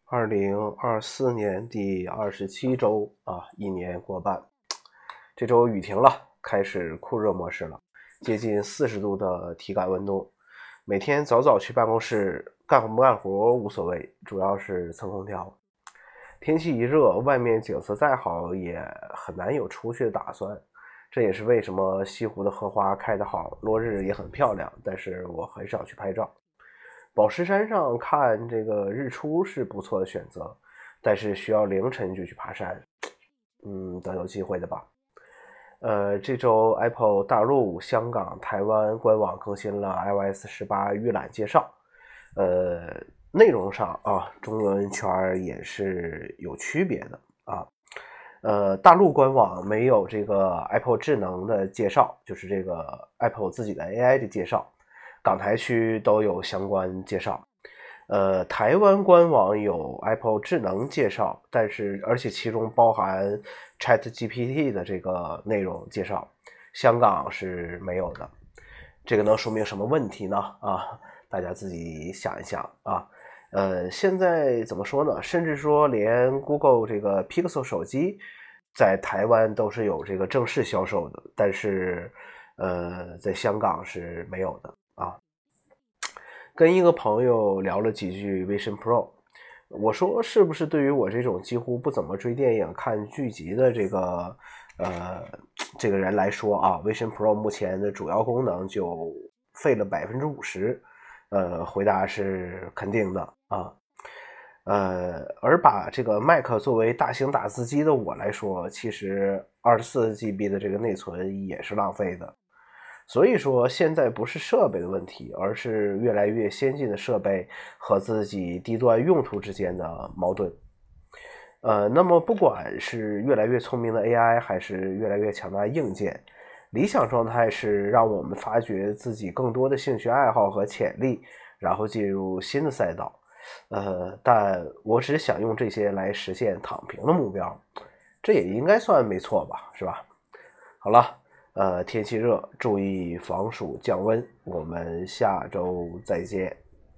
2024年第27周一年过半，这周雨停了，开始酷热模式了，接近40度的体感温度。每天早早去办公室，干不干活无所谓，主要是蹭空调。天气一热，外面景色再好也很难有出去的打算。这也是为什么西湖的荷花开得好，落日也很漂亮，但是我很少去拍照。宝石山上看这个日出是不错的选择，但是需要凌晨就去爬山。等有机会的吧。这周 Apple 大陆、香港、台湾官网更新了 iOS 18预览介绍。内容上中文圈也是有区别的大陆官网没有这个 Apple 智能的介绍，就是这个 Apple 自己的 AI 的介绍。港台区都有相关介绍。台湾官网有 Apple 智能介绍，而且其中包含 ChatGPT 的这个内容介绍，香港是没有的。这个能说明什么问题呢？大家自己想一想现在怎么说呢？甚至说连 Google 这个 Pixel 手机在台湾都是有这个正式销售的，但是在香港是没有的跟一个朋友聊了几句 Vision Pro， 我说是不是对于我这种几乎不怎么追电影看剧集的这个人来说Vision Pro 目前的主要功能就废了 50%， 回答是肯定的而把这个 Mac 作为大型打字机的我来说，其实 24GB 的这个内存也是浪费的。所以说现在不是设备的问题，而是越来越先进的设备和自己低端用途之间的矛盾。那么不管是越来越聪明的 AI 还是越来越强大的硬件，理想状态是让我们发掘自己更多的兴趣爱好和潜力，然后进入新的赛道。但我只想用这些来实现躺平的目标，这也应该算没错吧，是吧？好了，天气热，注意防暑降温，我们下周再见。